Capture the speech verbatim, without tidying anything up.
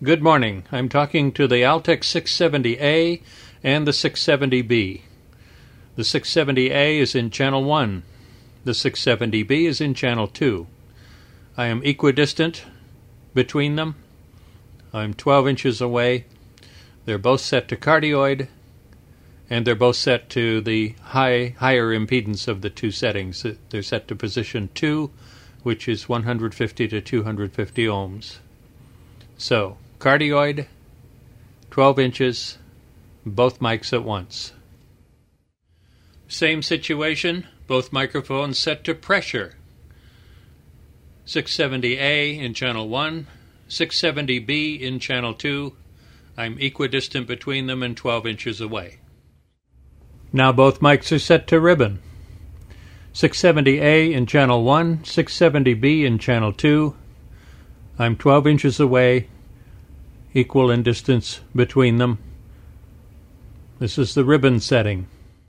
Good morning. I'm talking to the Altec six seventy A and the six seventy B. The six seventy A is in channel one. The six seventy B is in channel two. I am equidistant between them. I'm twelve inches away. They're both set to cardioid, and they're both set to the high higher impedance of the two settings. They're set to position two, which is one hundred fifty to two hundred fifty ohms. So, cardioid, twelve inches, both mics at once. Same situation, both microphones set to pressure. six seventy A in channel one, six seventy B in channel two. I'm equidistant between them and twelve inches away. Now both mics are set to ribbon. six seventy A in channel one, six seventy B in channel two. I'm twelve inches away, equal in distance between them. This is the ribbon setting.